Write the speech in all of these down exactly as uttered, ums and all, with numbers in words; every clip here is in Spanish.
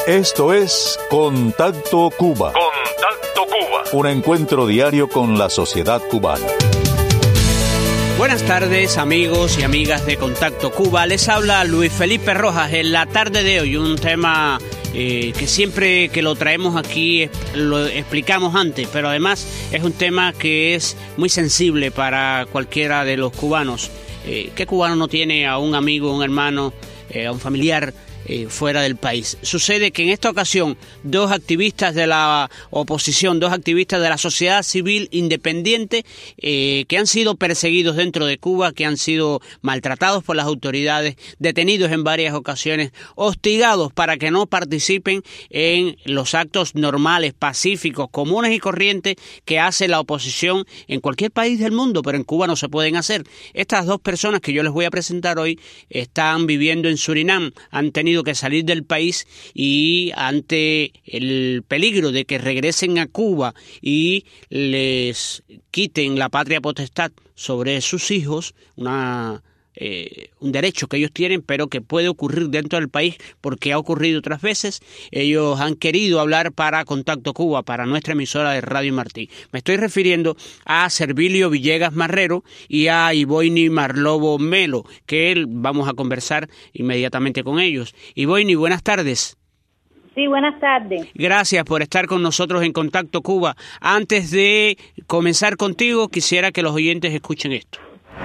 Esto es Contacto Cuba. Contacto Cuba. Un encuentro diario con la sociedad cubana. Buenas tardes, amigos y amigas de Contacto Cuba. Les habla Luis Felipe Rojas. En la tarde de hoy, un tema eh, que siempre que lo traemos aquí lo explicamos antes, pero además es un tema que es muy sensible para cualquiera de los cubanos. Eh, ¿Qué cubano no tiene a un amigo, un hermano, eh, a un familiar Eh, fuera del país? Sucede que en esta ocasión dos activistas de la oposición, dos activistas de la sociedad civil independiente eh, que han sido perseguidos dentro de Cuba, que han sido maltratados por las autoridades, detenidos en varias ocasiones, hostigados para que no participen en los actos normales, pacíficos, comunes y corrientes que hace la oposición en cualquier país del mundo, pero en Cuba no se pueden hacer. Estas dos personas que yo les voy a presentar hoy están viviendo en Surinam, han tenido que salir del país y ante el peligro de que regresen a Cuba y les quiten la patria potestad sobre sus hijos, una Eh, un derecho que ellos tienen, pero que puede ocurrir dentro del país porque ha ocurrido otras veces. Ellos han querido hablar para Contacto Cuba, para nuestra emisora de Radio Martí. Me estoy refiriendo a Servilio Villegas Marrero y a Ivoini Marlobo Melo, que él, vamos a conversar inmediatamente con ellos. Ivoini, buenas tardes. Sí, buenas tardes. Gracias por estar con nosotros en Contacto Cuba. Antes de comenzar contigo, quisiera que los oyentes escuchen esto.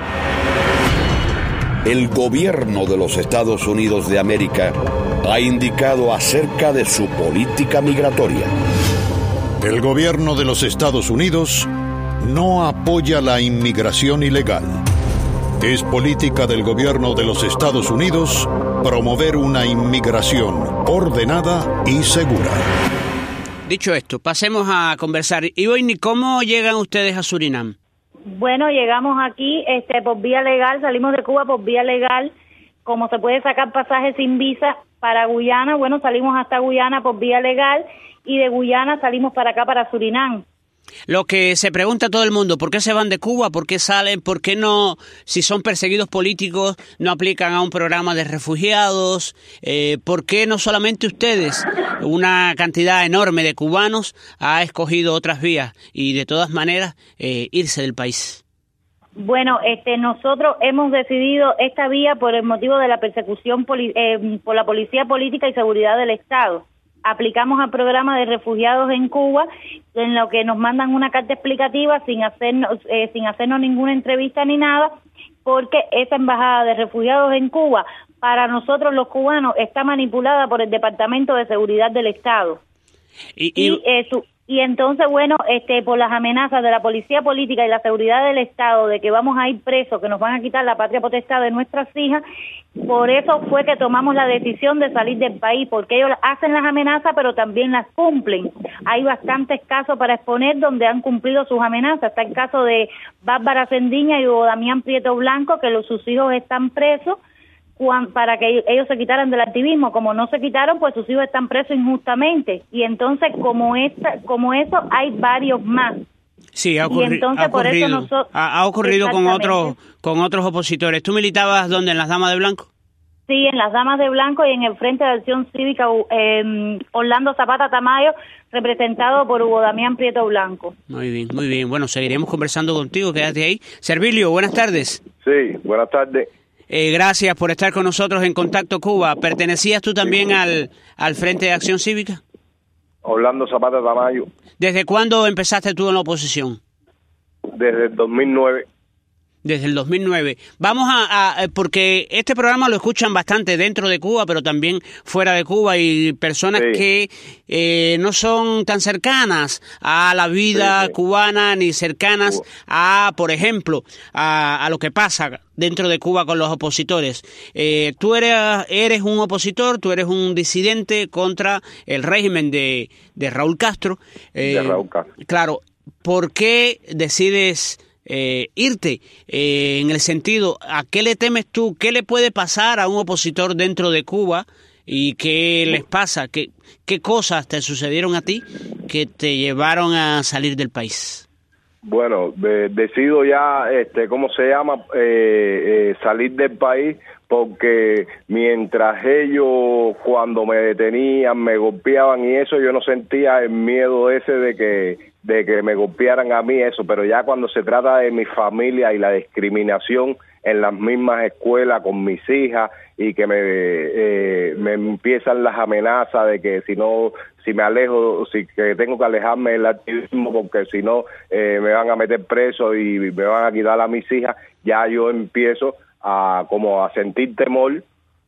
El gobierno de los Estados Unidos de América ha indicado acerca de su política migratoria. El gobierno de los Estados Unidos no apoya la inmigración ilegal. Es política del gobierno de los Estados Unidos promover una inmigración ordenada y segura. Dicho esto, pasemos a conversar. Ivoini, ¿cómo llegan ustedes a Surinam? Bueno, llegamos aquí este, por vía legal, salimos de Cuba por vía legal, como se puede sacar pasajes sin visa para Guyana, bueno, salimos hasta Guyana por vía legal y de Guyana salimos para acá, para Surinam. Lo que se pregunta todo el mundo, ¿por qué se van de Cuba? ¿Por qué salen? ¿Por qué no, si son perseguidos políticos, no aplican a un programa de refugiados? Eh, ¿Por qué no solamente ustedes, una cantidad enorme de cubanos, ha escogido otras vías y de todas maneras eh, irse del país? Bueno, este, nosotros hemos decidido esta vía por el motivo de la persecución poli- eh, por la Policía Política y Seguridad del Estado. Aplicamos al programa de refugiados en Cuba, en lo que nos mandan una carta explicativa sin hacernos, eh, sin hacernos ninguna entrevista ni nada, porque esa embajada de refugiados en Cuba, para nosotros los cubanos, está manipulada por el Departamento de Seguridad del Estado. Y, y, y, eh, su, y entonces, bueno, este, por las amenazas de la Policía Política y la Seguridad del Estado de que vamos a ir presos, que nos van a quitar la patria potestad de nuestras hijas, por eso fue que tomamos la decisión de salir del país, porque ellos hacen las amenazas, pero también las cumplen. Hay bastantes casos para exponer donde han cumplido sus amenazas. Está el caso de Bárbara Sendiña y Hugo Damián Prieto Blanco, que los, sus hijos están presos cuan, para que ellos se quitaran del activismo. Como no se quitaron, pues sus hijos están presos injustamente. Y entonces, como esta, como eso, hay varios más. Sí, ha, ocurri- entonces, ha por ocurrido, eso nosotros, ha, ha ocurrido con otros con otros opositores. ¿Tú militabas dónde, en las Damas de Blanco? Sí, en las Damas de Blanco y en el Frente de Acción Cívica eh, Orlando Zapata Tamayo, representado por Hugo Damián Prieto Blanco. Muy bien, muy bien. Bueno, seguiremos conversando contigo, quédate ahí. Servilio, buenas tardes. Sí, buenas tardes. Eh, gracias por estar con nosotros en Contacto Cuba. ¿Pertenecías tú también al, al Frente de Acción Cívica? Orlando Zapata Tamayo. ¿Desde cuándo empezaste tú en la oposición? Desde el dos mil nueve. Desde el dos mil nueve. Vamos a, a... porque este programa lo escuchan bastante dentro de Cuba, pero también fuera de Cuba, y personas sí. que eh, no son tan cercanas a la vida sí, sí. cubana, ni cercanas Cuba. a, por ejemplo, a, a lo que pasa dentro de Cuba con los opositores. Eh, tú eres, eres un opositor, tú eres un disidente contra el régimen de, de Raúl Castro. Eh, de Raúl Castro. Claro, ¿por qué decides eh, irte? Eh, en el sentido, ¿a qué le temes tú? ¿Qué le puede pasar a un opositor dentro de Cuba? ¿Y qué les pasa? ¿Qué, qué cosas te sucedieron a ti que te llevaron a salir del país? Bueno, de, decido ya, este, ¿cómo se llama? Eh, eh, salir del país porque mientras ellos cuando me detenían, me golpeaban y eso, yo no sentía el miedo ese de que de que me golpearan a mí, eso, pero ya cuando se trata de mi familia y la discriminación en las mismas escuelas con mis hijas y que me, eh, me empiezan las amenazas de que si no, si me alejo, si que tengo que alejarme del activismo porque si no eh, me van a meter preso y me van a quitar a mis hijas, ya yo empiezo a como a sentir temor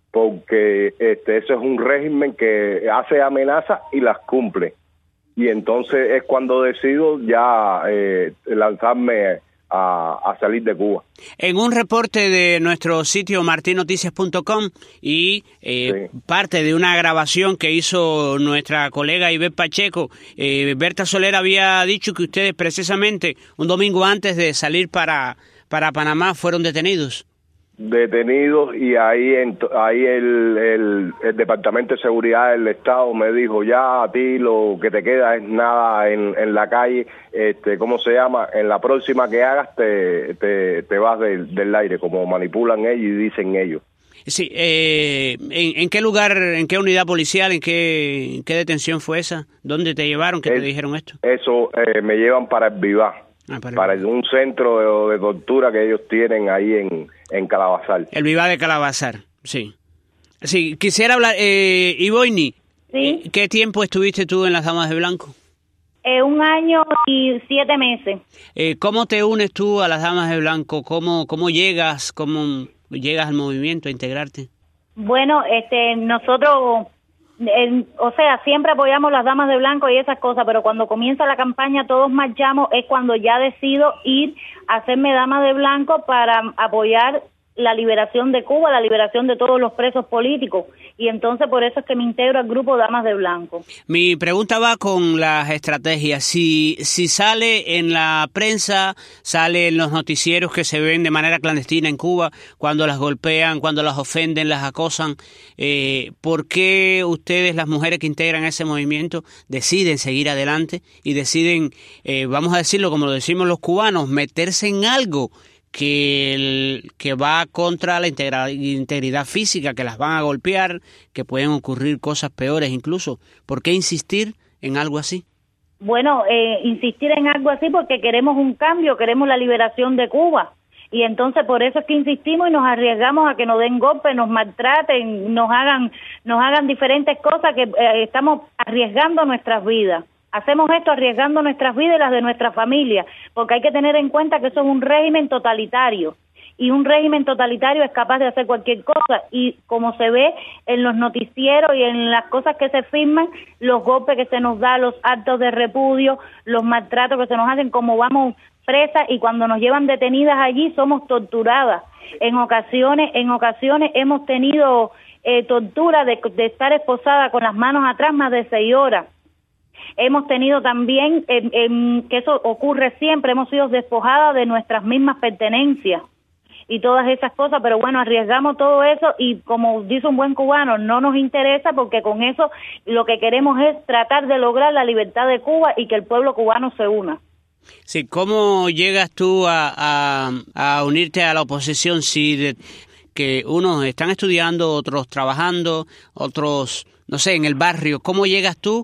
porque este eso es un régimen que hace amenazas y las cumple. Y entonces es cuando decido ya eh, lanzarme a, a salir de Cuba. En un reporte de nuestro sitio martin noticias punto com y eh, sí. parte de una grabación que hizo nuestra colega Ivette Pacheco, eh, Berta Soler había dicho que ustedes precisamente un domingo antes de salir para, para Panamá fueron detenidos. detenidos y ahí en, ahí el, el, el Departamento de Seguridad del Estado me dijo, ya a ti lo que te queda es nada en, en la calle, este, ¿cómo se llama? En la próxima que hagas te, te, te vas del, del aire, como manipulan ellos y dicen ellos. Sí, eh, ¿en, ¿en qué lugar, en qué unidad policial, en qué, en qué detención fue esa? ¿Dónde te llevaron? ¿Qué es, te dijeron esto? Eso, eh, me llevan para el Vivá. Ah, para, para el... un centro de, de tortura que ellos tienen ahí en, en Calabazar. El Vivá de Calabazar, sí. Sí, quisiera hablar, eh, Ivoini, ¿sí? ¿Qué tiempo estuviste tú en las Damas de Blanco? Eh, un año y siete meses. Eh, ¿Cómo te unes tú a las Damas de Blanco? ¿Cómo, cómo llegas, cómo llegas al movimiento, a integrarte? Bueno, este, nosotros... El, o sea, siempre apoyamos las Damas de Blanco y esas cosas, pero cuando comienza la campaña todos marchamos, es cuando ya decido ir a hacerme Dama de Blanco para apoyar la liberación de Cuba, la liberación de todos los presos políticos, y entonces por eso es que me integro al grupo Damas de Blanco. Mi pregunta va con las estrategias. Si, si sale en la prensa, sale en los noticieros que se ven de manera clandestina en Cuba, cuando las golpean, cuando las ofenden, las acosan, eh, ¿por qué ustedes, las mujeres que integran ese movimiento, deciden seguir adelante y deciden, eh, vamos a decirlo como lo decimos los cubanos, meterse en algo que el, que va contra la integra, integridad física, que las van a golpear, que pueden ocurrir cosas peores incluso? ¿Por qué insistir en algo así? Bueno, eh, insistir en algo así porque queremos un cambio, queremos la liberación de Cuba. Y entonces por eso es que insistimos y nos arriesgamos a que nos den golpes, nos maltraten, nos hagan, nos hagan diferentes cosas, que eh, estamos arriesgando nuestras vidas. Hacemos esto arriesgando nuestras vidas y las de nuestra familia, porque hay que tener en cuenta que eso es un régimen totalitario, y un régimen totalitario es capaz de hacer cualquier cosa, y como se ve en los noticieros y en las cosas que se firman, los golpes que se nos da, los actos de repudio, los maltratos que se nos hacen, como vamos presas, y cuando nos llevan detenidas allí somos torturadas. En ocasiones, en ocasiones hemos tenido eh, tortura de, de estar esposada con las manos atrás más de seis horas. Hemos tenido también, eh, eh, que eso ocurre siempre, hemos sido despojadas de nuestras mismas pertenencias y todas esas cosas, pero bueno, arriesgamos todo eso y como dice un buen cubano, no nos interesa porque con eso lo que queremos es tratar de lograr la libertad de Cuba y que el pueblo cubano se una. Sí, ¿cómo llegas tú a, a, a unirte a la oposición si de, que unos están estudiando, otros trabajando, otros, no sé, en el barrio? ¿Cómo llegas tú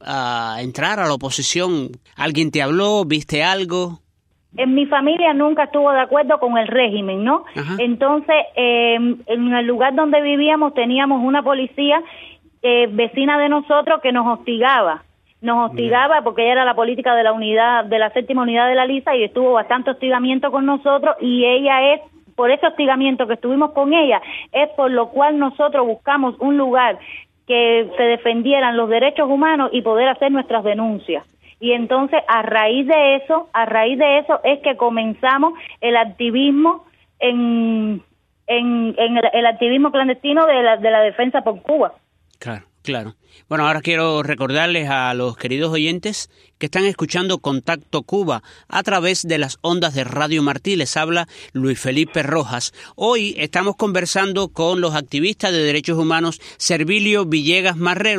a entrar a la oposición? ¿Alguien te habló? ¿Viste algo? En mi familia nunca estuvo de acuerdo con el régimen, ¿no? Ajá. Entonces, eh, en el lugar donde vivíamos teníamos una policía eh, vecina de nosotros que nos hostigaba. Nos hostigaba yeah. porque ella era la política de la unidad, de la séptima unidad de la Lisa, y estuvo bastante hostigamiento con nosotros, y ella es, por ese hostigamiento que estuvimos con ella, es por lo cual nosotros buscamos un lugar que se defendieran los derechos humanos y poder hacer nuestras denuncias. Y entonces, a raíz de eso, a raíz de eso es que comenzamos el activismo en, en, en el, el activismo clandestino de la, de la defensa por Cuba. Claro, claro. Bueno, ahora quiero recordarles a los queridos oyentes que están escuchando Contacto Cuba a través de las ondas de Radio Martí. Les habla Luis Felipe Rojas. Hoy estamos conversando con los activistas de derechos humanos Servilio Villegas Marrero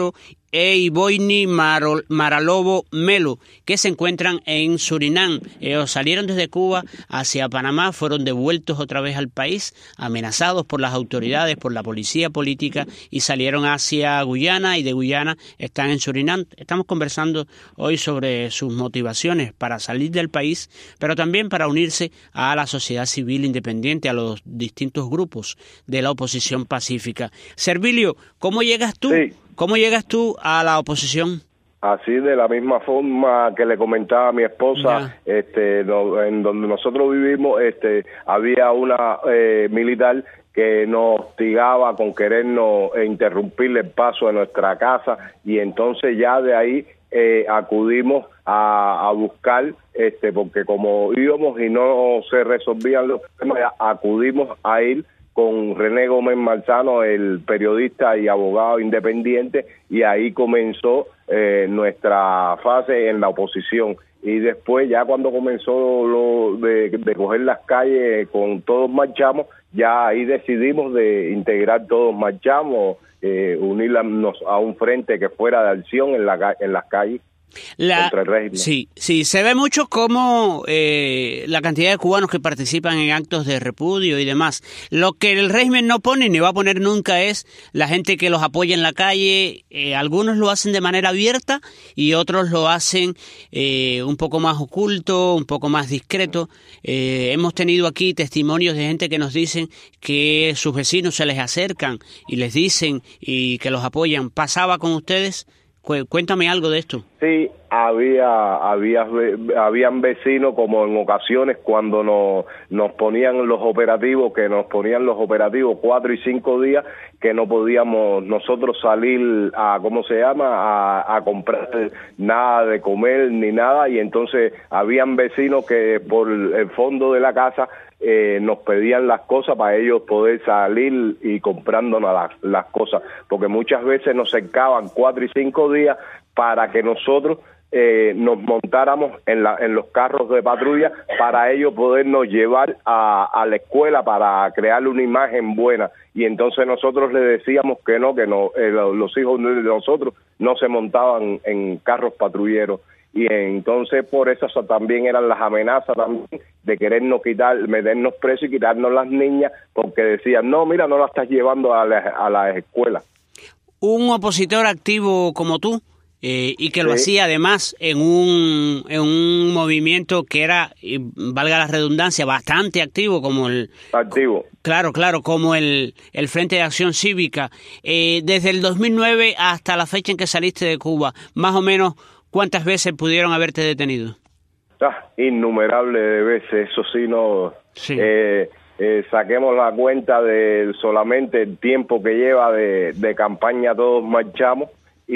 e Ivoini Maralobo Melo, que se encuentran en Surinam. Ellos salieron desde Cuba hacia Panamá, fueron devueltos otra vez al país, amenazados por las autoridades, por la policía política, y salieron hacia Guyana, y de Guyana están en Surinam. Estamos conversando hoy sobre sus motivaciones para salir del país, pero también para unirse a la sociedad civil independiente, a los distintos grupos de la oposición pacífica. Servilio, ¿cómo llegas tú? Sí. ¿Cómo llegas tú a la oposición? Así, de la misma forma que le comentaba a mi esposa, yeah. este, no, en donde nosotros vivimos, este, había una eh, militar que nos hostigaba con querernos eh, interrumpir el paso de nuestra casa, y entonces ya de ahí eh, acudimos a, a buscar, este, porque como íbamos y no se resolvían los problemas, acudimos a ir con René Gómez Marzano, el periodista y abogado independiente, y ahí comenzó eh, nuestra fase en la oposición. Y después, ya cuando comenzó lo de, de coger las calles con Todos Marchamos, ya ahí decidimos de integrar Todos Marchamos, eh, unirnos a un frente que fuera de acción en, la, en las calles. La, contra el régimen. Sí, sí, se ve mucho como eh, la cantidad de cubanos que participan en actos de repudio y demás. Lo que el régimen no pone ni va a poner nunca es la gente que los apoya en la calle. Eh, algunos lo hacen de manera abierta y otros lo hacen eh, un poco más oculto, un poco más discreto. Eh, hemos tenido aquí testimonios de gente que nos dicen que sus vecinos se les acercan y les dicen y que los apoyan. ¿Pasaba con ustedes? Cuéntame algo de esto. Sí, había, había, habían vecinos, como en ocasiones cuando nos, nos ponían los operativos, que nos ponían los operativos cuatro y cinco días, que no podíamos nosotros salir a, ¿cómo se llama?, a, a comprar nada de comer ni nada, y entonces habían vecinos que por el fondo de la casa Eh, nos pedían las cosas para ellos poder salir y comprándonos las, las cosas, porque muchas veces nos cercaban cuatro y cinco días para que nosotros eh, nos montáramos en, la, en los carros de patrulla para ellos podernos llevar a, a la escuela para crear una imagen buena, y entonces nosotros le decíamos que no, que no, eh, los hijos de nosotros no se montaban en carros patrulleros. Y entonces por eso, eso también eran las amenazas también de querernos quitar, meternos presos y quitarnos las niñas, porque decían, no, mira, no la estás llevando a las a la escuelas. Un opositor activo como tú, eh, y que lo sí. hacía además en un en un movimiento que era, valga la redundancia, bastante activo, como el... Activo. Claro, claro, como el, el Frente de Acción Cívica. Eh, desde el dos mil nueve hasta la fecha en que saliste de Cuba, más o menos, ¿cuántas veces pudieron haberte detenido? Ah, innumerables de veces, eso sí, no... Sí. Eh, eh, saquemos la cuenta de solamente el tiempo que lleva de, de campaña Todos Marchamos,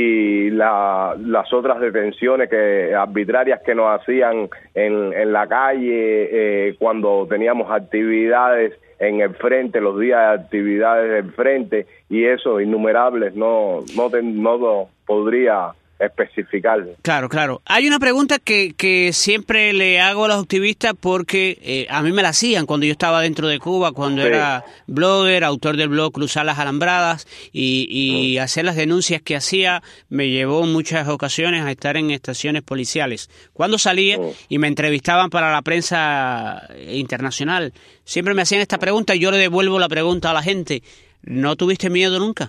y la, las otras detenciones que arbitrarias que nos hacían en, en la calle, eh, cuando teníamos actividades en el frente, los días de actividades del frente, y eso, innumerables, no, no, te, no lo podría especificar. Claro, claro. Hay una pregunta que, que siempre le hago a los activistas, porque eh, a mí me la hacían cuando yo estaba dentro de Cuba, cuando sí. era blogger, autor del blog Cruzar las Alambradas, y, y sí. hacer las denuncias que hacía me llevó en muchas ocasiones a estar en estaciones policiales. Cuando salía sí. y me entrevistaban para la prensa internacional, siempre me hacían esta pregunta y yo le devuelvo la pregunta a la gente. ¿No tuviste miedo nunca?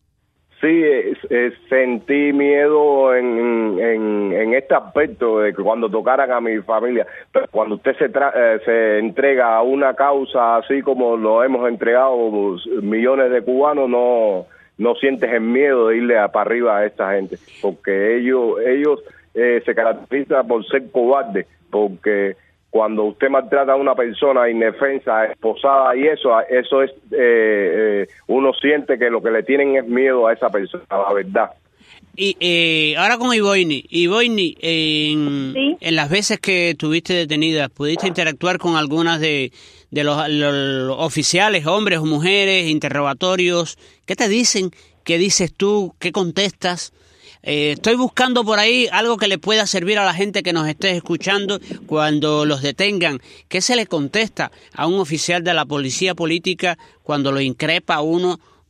Sí, eh, eh, sentí miedo en, en, en este aspecto de que cuando tocaran a mi familia, pero cuando usted se, tra eh, se entrega a una causa así como lo hemos entregado millones de cubanos, no no sientes el miedo de irle a, para arriba a esta gente, porque ellos ellos eh, se caracterizan por ser cobardes, porque cuando usted maltrata a una persona indefensa, esposada, y eso, eso es, eh, eh, uno siente que lo que le tienen es miedo a esa persona, la verdad. Y eh, ahora con Ivoini, Ivoini, en, ¿sí? en las veces que estuviste detenida, ¿pudiste interactuar con algunas de, de los, los oficiales, hombres o mujeres, interrogatorios? ¿Qué te dicen? ¿Qué dices tú? ¿Qué contestas? Eh, estoy buscando por ahí algo que le pueda servir a la gente que nos esté escuchando cuando los detengan. ¿Qué se le contesta a un oficial de la policía política cuando lo increpa a uno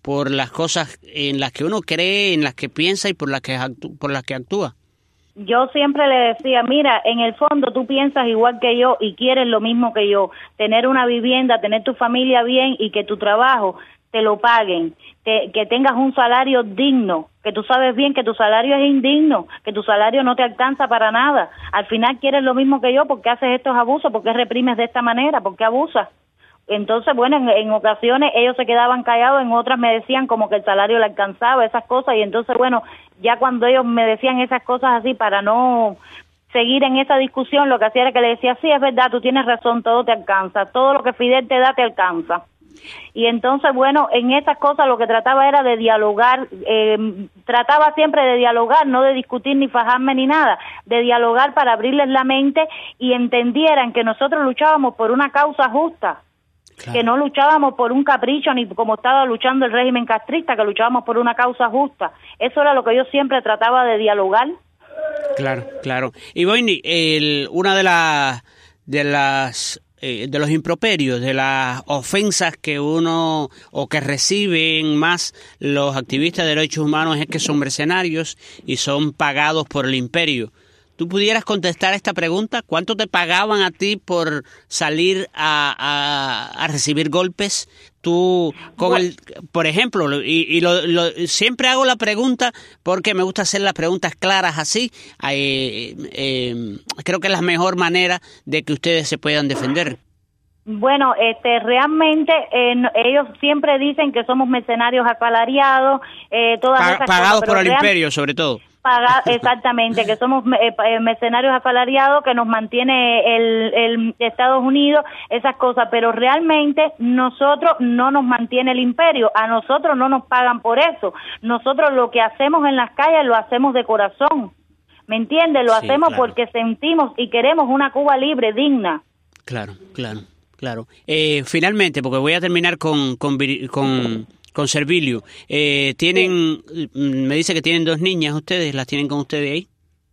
por las cosas en las que uno cree, en las que piensa y por las que actú- por las que actúa. Yo siempre le decía, mira, en el fondo tú piensas igual que yo y quieres lo mismo que yo, tener una vivienda, tener tu familia bien y que tu trabajo te lo paguen, que, que tengas un salario digno, que tú sabes bien que tu salario es indigno, que tu salario no te alcanza para nada. Al final quieres lo mismo que yo, ¿por qué haces estos abusos? ¿Por qué reprimes de esta manera? ¿Por qué abusas? Entonces, bueno, en, en ocasiones ellos se quedaban callados, en otras me decían como que el salario le alcanzaba, esas cosas, y entonces, bueno, ya cuando ellos me decían esas cosas así para no seguir en esa discusión, lo que hacía era que le decía, sí, es verdad, tú tienes razón, todo te alcanza, todo lo que Fidel te da te alcanza. Y entonces, bueno, en esas cosas lo que trataba era de dialogar, eh, trataba siempre de dialogar, no de discutir ni fajarme ni nada, de dialogar para abrirles la mente y entendieran que nosotros luchábamos por una causa justa. Claro. Que no luchábamos por un capricho ni como estaba luchando el régimen castrista, que luchábamos por una causa justa. Eso era lo que yo siempre trataba de dialogar. Claro, claro. Y Boini, el, una de las de las eh, de los improperios, de las ofensas que uno o que reciben más los activistas de derechos humanos es que son mercenarios y son pagados por el imperio. ¿Tú pudieras contestar esta pregunta? ¿Cuánto te pagaban a ti por salir a, a, a recibir golpes? Tú, con el, por ejemplo, y, y lo, lo, siempre hago la pregunta porque me gusta hacer las preguntas claras así. Eh, eh, creo que es la mejor manera de que ustedes se puedan defender. Bueno, este, realmente eh, ellos siempre dicen que somos mercenarios asalariados, eh, todas Pa- esas pagados cosas, por el real- imperio, sobre todo. Paga, exactamente, que somos eh, mercenarios asalariados, que nos mantiene el, el Estados Unidos, esas cosas, pero realmente nosotros no nos mantiene el imperio, a nosotros no nos pagan por eso, nosotros lo que hacemos en las calles lo hacemos de corazón, ¿me entiendes? Lo Sí, hacemos claro. porque sentimos y queremos una Cuba libre, digna. Claro, claro, claro. Eh, finalmente, porque voy a terminar con con, Vir- con con Servilio, eh, tienen, me dice que tienen dos niñas ustedes, ¿las tienen con ustedes ahí?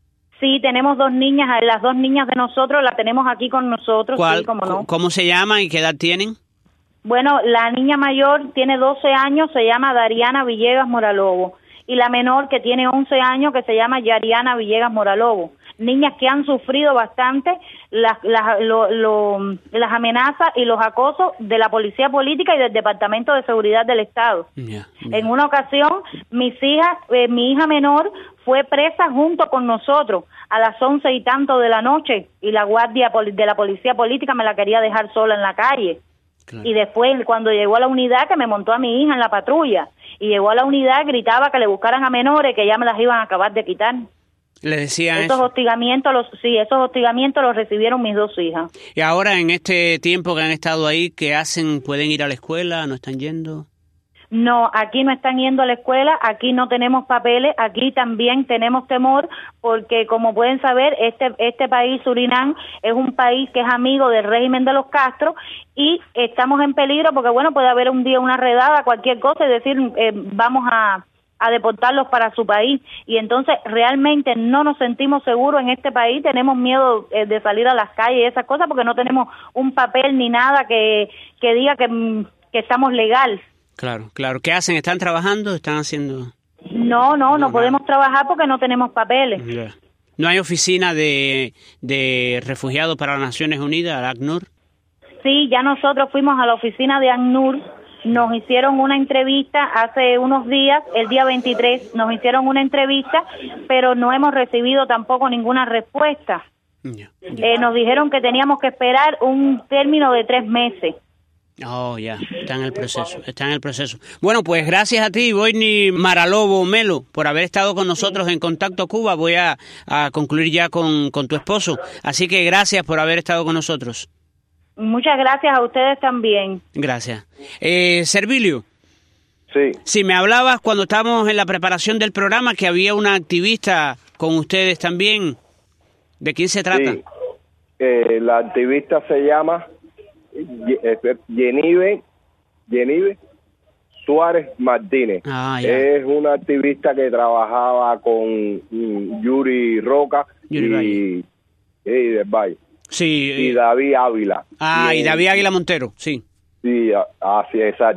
Sí, tenemos dos niñas, las dos niñas de nosotros las tenemos aquí con nosotros, ¿Cuál, sí, cómo no. ¿Cómo se llaman y qué edad tienen? Bueno, la niña mayor tiene doce años, se llama Dariana Villegas Moralobo, y la menor que tiene once años, que se llama Yariana Villegas Moralobo. Niñas que han sufrido bastante las, las, lo, lo, las amenazas y los acosos de la policía política y del Departamento de Seguridad del Estado. Yeah, yeah. En una ocasión, mis hijas, eh, mi hija menor fue presa junto con nosotros a las once y tanto de la noche, y la guardia poli- de la policía política me la quería dejar sola en la calle. Claro. Y después, cuando llegó a la unidad, que me montó a mi hija en la patrulla, y llegó a la unidad, gritaba que le buscaran a menores, que ya me las iban a acabar de quitar. Le decían Esos eso. hostigamientos, los, sí, esos hostigamientos los recibieron mis dos hijas. Y ahora, en este tiempo que han estado ahí, ¿qué hacen? ¿Pueden ir a la escuela? ¿No están yendo? No, aquí no están yendo a la escuela, aquí no tenemos papeles, aquí también tenemos temor porque, como pueden saber, este este país, Surinam, es un país que es amigo del régimen de los Castro y estamos en peligro porque, bueno, puede haber un día una redada, cualquier cosa, y decir, eh, vamos a, a deportarlos para su país. Y entonces realmente no nos sentimos seguros en este país, tenemos miedo eh, de salir a las calles y esas cosas porque no tenemos un papel ni nada que, que diga que, que estamos legal. Claro, claro. ¿Qué hacen? ¿Están trabajando? ¿Están haciendo...? No, no, no podemos trabajar porque no tenemos papeles. Yeah. ¿No hay oficina de, de refugiados para las Naciones Unidas, la ACNUR? Sí, ya nosotros fuimos a la oficina de ACNUR, nos hicieron una entrevista hace unos días, el día veintitrés, nos hicieron una entrevista, pero no hemos recibido tampoco ninguna respuesta. Yeah, yeah. Eh, nos dijeron que teníamos que esperar un término de tres meses. Oh, ya, está en el proceso, está en el proceso. Bueno, pues gracias a ti, Boini Maralobo Melo, por haber estado con nosotros en Contacto Cuba. Voy a, a concluir ya con, con tu esposo, así que gracias por haber estado con nosotros. Muchas gracias a ustedes también. Gracias. Eh, Servilio. Sí. Si me hablabas cuando estábamos en la preparación del programa que había una activista con ustedes también, ¿de quién se trata? Sí. Eh, la activista se llama Yenive, Yenive Suárez Martínez. Ah, ya. Es una activista que trabajaba con mm, Yuri Roca Yuri y, Valle. y del Valle. Sí. Y eh, David Ávila. ah, y en- David Águila Montero, sí. Sí, a- así, exacto.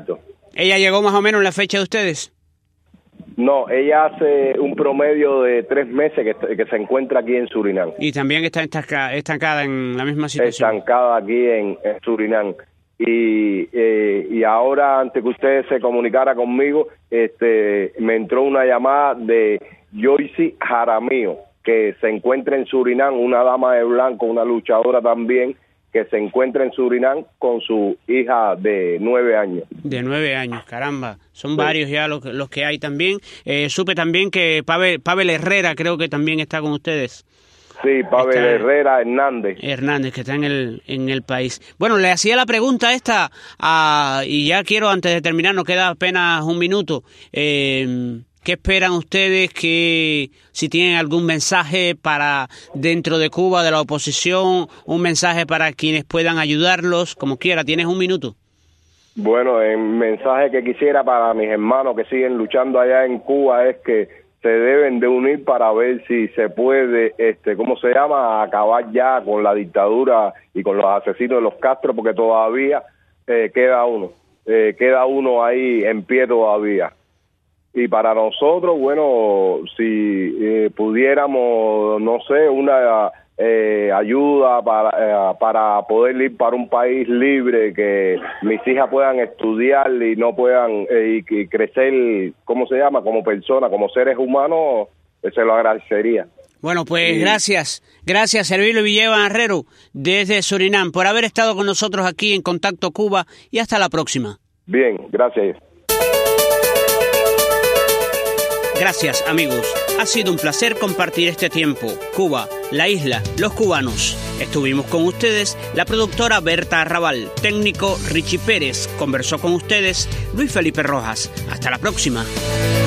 ¿Ella llegó más o menos en la fecha de ustedes? No, ella hace un promedio de tres meses que, que se encuentra aquí en Surinam. Y también está estancada, estancada en la misma situación. Estancada aquí en, en Surinam. Y, eh, y ahora, antes que usted se comunicara conmigo, este, me entró una llamada de Joyce Jaramillo, que se encuentra en Surinam, una dama de blanco, una luchadora también, que se encuentra en Surinam con su hija de nueve años. De nueve años, caramba. Son sí. varios ya los, los que hay también. Eh, supe también que Pavel, Pavel Herrera creo que también está con ustedes. Sí, Pavel está Herrera Hernández. Hernández, que está en el en el país. Bueno, le hacía la pregunta esta, a, y ya quiero, antes de terminar, nos queda apenas un minuto. Eh, ¿Qué esperan ustedes? Que si tienen algún mensaje para dentro de Cuba, de la oposición, un mensaje para quienes puedan ayudarlos, como quiera, tienes un minuto. Bueno, el mensaje que quisiera para mis hermanos que siguen luchando allá en Cuba es que se deben de unir para ver si se puede, este, ¿cómo se llama?, acabar ya con la dictadura y con los asesinos de los Castro, porque todavía eh, queda uno, eh, queda uno ahí en pie todavía. Y para nosotros, bueno, si eh, pudiéramos, no sé, una eh, ayuda para eh, para poder ir para un país libre, que mis hijas puedan estudiar y no puedan eh, y, y crecer, ¿cómo se llama?, como personas, como seres humanos, eh, se lo agradecería. Bueno, pues sí. gracias, gracias Servilio Villegas Herrero desde Surinam por haber estado con nosotros aquí en Contacto Cuba, y hasta la próxima. Bien, gracias. Gracias, amigos. Ha sido un placer compartir este tiempo. Cuba, la isla, los cubanos. Estuvimos con ustedes la productora Berta Arrabal, técnico Richie Pérez. Conversó con ustedes Luis Felipe Rojas. Hasta la próxima.